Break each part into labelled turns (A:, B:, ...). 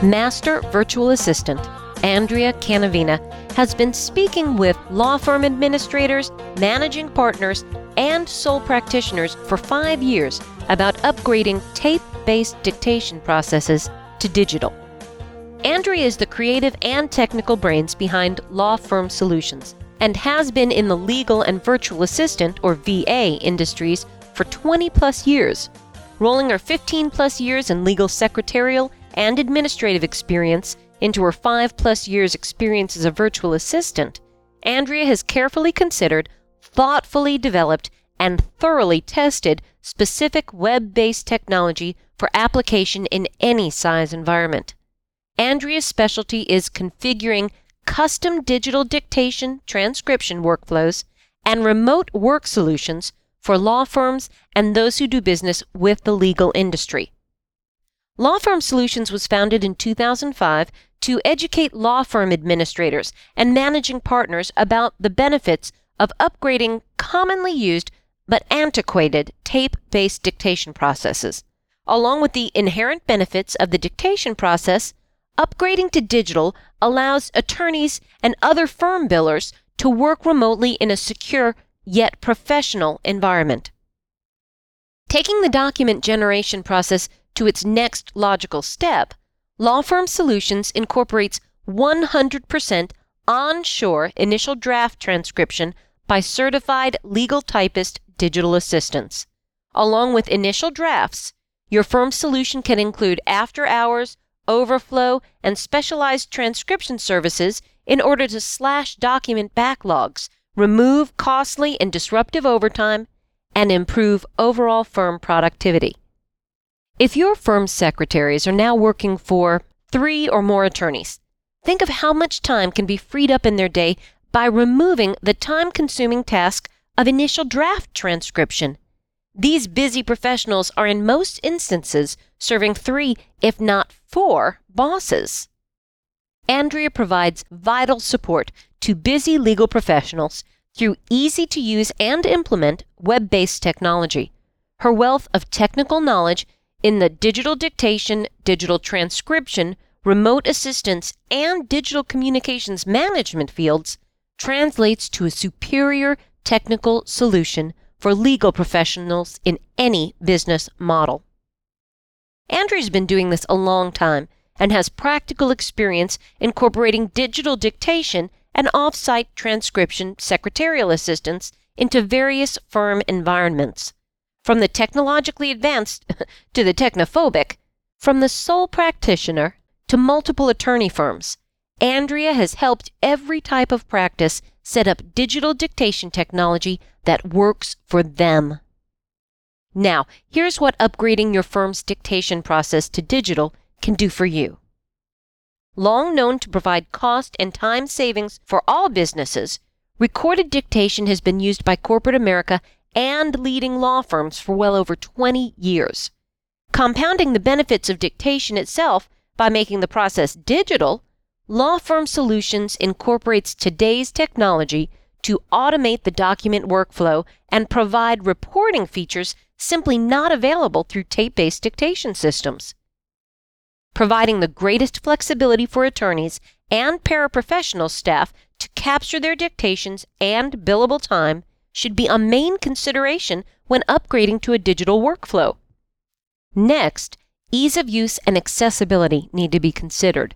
A: Master Virtual Assistant Andrea Canavina has been speaking with law firm administrators, managing partners, and sole practitioners for 5 years about upgrading tape-based dictation processes to digital. Andrea is the creative and technical brains behind Law Firm Solutions and has been in the legal and virtual assistant, or VA, industries for 20-plus years. Rolling her 15-plus years in legal secretarial and administrative experience into her 5-plus years experience as a virtual assistant, Andrea has carefully considered, thoughtfully developed, and thoroughly tested specific web-based technology for application in any size environment. Andrea's specialty is configuring custom digital dictation transcription workflows and remote work solutions for law firms and those who do business with the legal industry. Law Firm Solutions was founded in 2005 to educate law firm administrators and managing partners about the benefits of upgrading commonly used but antiquated tape-based dictation processes. Along with the inherent benefits of the dictation process, upgrading to digital allows attorneys and other firm billers to work remotely in a secure yet professional environment. Taking the document generation process to its next logical step, Law Firm Solutions incorporates 100% onshore initial draft transcription by certified legal typist digital assistants. Along with initial drafts, your firm's solution can include after-hours, overflow, and specialized transcription services in order to slash document backlogs, remove costly and disruptive overtime, and improve overall firm productivity. If your firm's secretaries are now working for 3 or more attorneys, think of how much time can be freed up in their day by removing the time-consuming task of initial draft transcription. These busy professionals are in most instances serving 3, if not 4, bosses. Andrea provides vital support to busy legal professionals through easy-to-use and implement web-based technology. Her wealth of technical knowledge in the digital dictation, digital transcription, remote assistance, and digital communications management fields translates to a superior technical solution for legal professionals in any business model. Andrea's been doing this a long time and has practical experience incorporating digital dictation and off-site transcription secretarial assistance into various firm environments. From the technologically advanced to the technophobic, from the sole practitioner to multiple attorney firms, Andrea has helped every type of practice set up digital dictation technology that works for them. Now, here's what upgrading your firm's dictation process to digital can do for you. Long known to provide cost and time savings for all businesses, recorded dictation has been used by corporate America and leading law firms for well over 20 years. Compounding the benefits of dictation itself by making the process digital, Law Firm Solutions incorporates today's technology to automate the document workflow and provide reporting features simply not available through tape-based dictation systems. Providing the greatest flexibility for attorneys and paraprofessional staff to capture their dictations and billable time should be a main consideration when upgrading to a digital workflow. Next, ease of use and accessibility need to be considered.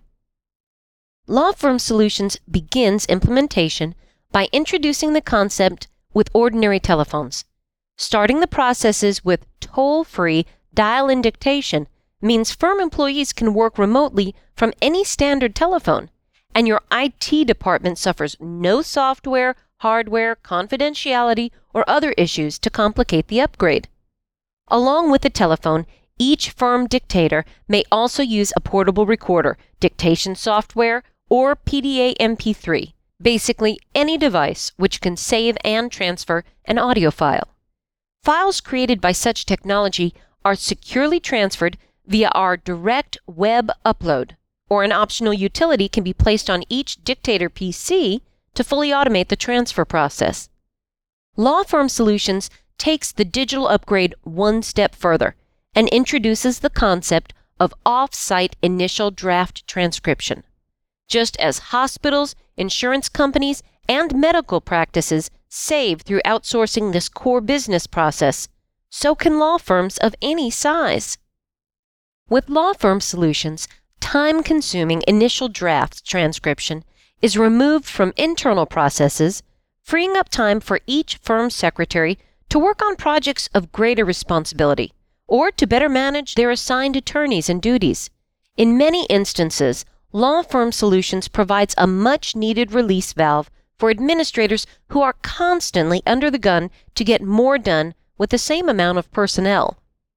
A: Law Firm Solutions begins implementation by introducing the concept with ordinary telephones. Starting the processes with toll-free dial-in dictation means firm employees can work remotely from any standard telephone, and your IT department suffers no software, hardware, confidentiality, or other issues to complicate the upgrade. Along with the telephone, each firm dictator may also use a portable recorder, dictation software, or PDA MP3, basically any device which can save and transfer an audio file. Files created by such technology are securely transferred via our direct web upload, or an optional utility can be placed on each dictator PC to fully automate the transfer process. Law Firm Solutions takes the digital upgrade one step further and introduces the concept of off-site initial draft transcription. Just as hospitals, insurance companies, and medical practices save through outsourcing this core business process, so can law firms of any size. With Law Firm Solutions, time-consuming initial draft transcription is removed from internal processes, freeing up time for each firm secretary to work on projects of greater responsibility or to better manage their assigned attorneys and duties. In many instances, Law Firm Solutions provides a much-needed release valve for administrators who are constantly under the gun to get more done with the same amount of personnel.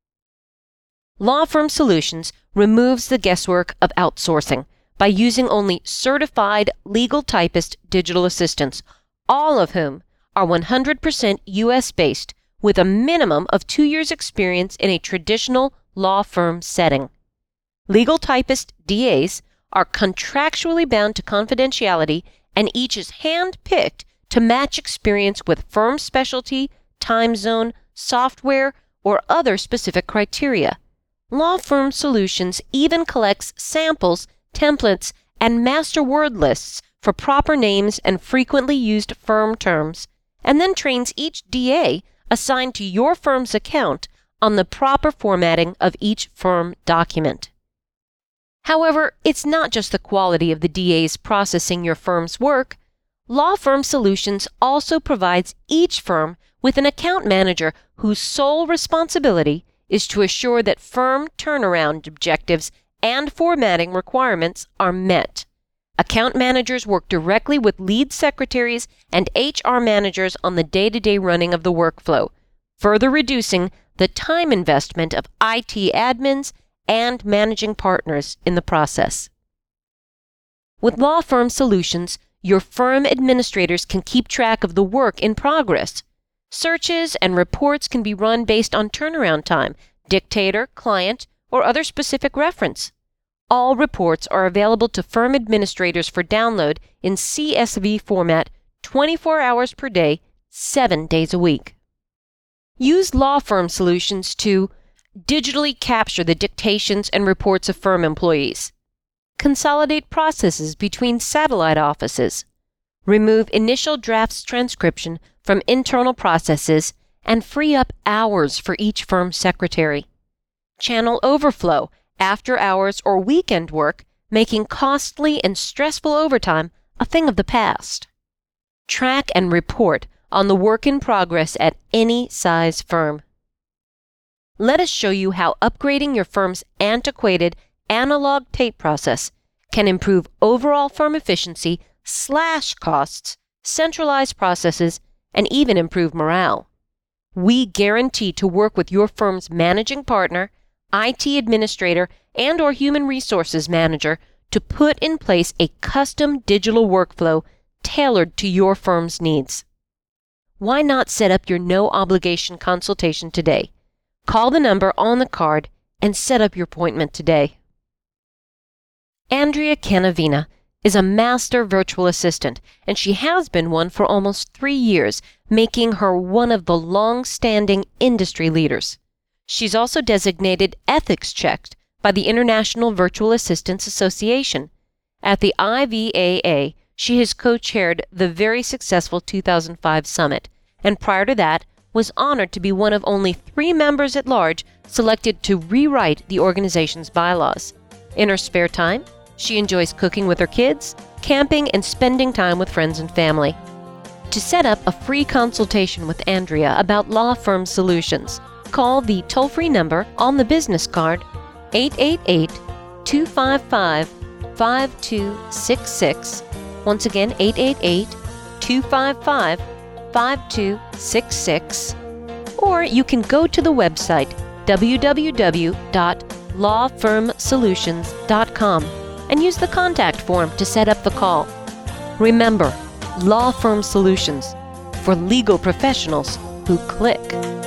A: Law Firm Solutions removes the guesswork of outsourcing by using only certified legal typist digital assistants, all of whom are 100% U.S.-based with a minimum of 2 years' experience in a traditional law firm setting. Legal typist DAs are contractually bound to confidentiality, and each is hand-picked to match experience with firm specialty, time zone, software, or other specific criteria. Law Firm Solutions even collects samples, templates, and master word lists for proper names and frequently used firm terms, and then trains each DA assigned to your firm's account on the proper formatting of each firm document. However, it's not just the quality of the DAs processing your firm's work. Law Firm Solutions also provides each firm with an account manager whose sole responsibility is to assure that firm turnaround objectives and formatting requirements are met. Account managers work directly with lead secretaries and HR managers on the day-to-day running of the workflow, further reducing the time investment of IT admins and managing partners in the process. With Law Firm Solutions, your firm administrators can keep track of the work in progress. Searches and reports can be run based on turnaround time, dictator, client, or other specific reference. All reports are available to firm administrators for download in CSV format 24 hours per day, 7 days a week. Use Law Firm Solutions to digitally capture the dictations and reports of firm employees, consolidate processes between satellite offices, remove initial drafts transcription from internal processes, and free up hours for each firm secretary, channel overflow, after-hours or weekend work, making costly and stressful overtime a thing of the past. Track and report on the work in progress at any size firm. Let us show you how upgrading your firm's antiquated analog tape process can improve overall firm efficiency, slash costs, centralize processes, and even improve morale. We guarantee to work with your firm's managing partner, IT administrator, and/or human resources manager to put in place a custom digital workflow tailored to your firm's needs. Why not set up your no-obligation consultation today? Call the number on the card and set up your appointment today. Andrea Canavina is a master virtual assistant, and she has been one for almost 3 years, making her one of the long-standing industry leaders. She's also designated ethics checked by the International Virtual Assistants Association. At the IVAA, she has co-chaired the very successful 2005 summit, and prior to that, was honored to be one of only 3 members at large selected to rewrite the organization's bylaws. In her spare time, she enjoys cooking with her kids, camping, and spending time with friends and family. To set up a free consultation with Andrea about Law Firm Solutions, call the toll-free number on the business card, 888-255-5266. Once again, 888-255-5266. Or you can go to the website www.lawfirmsolutions.com and use the contact form to set up the call. Remember, Law Firm Solutions, for legal professionals who click.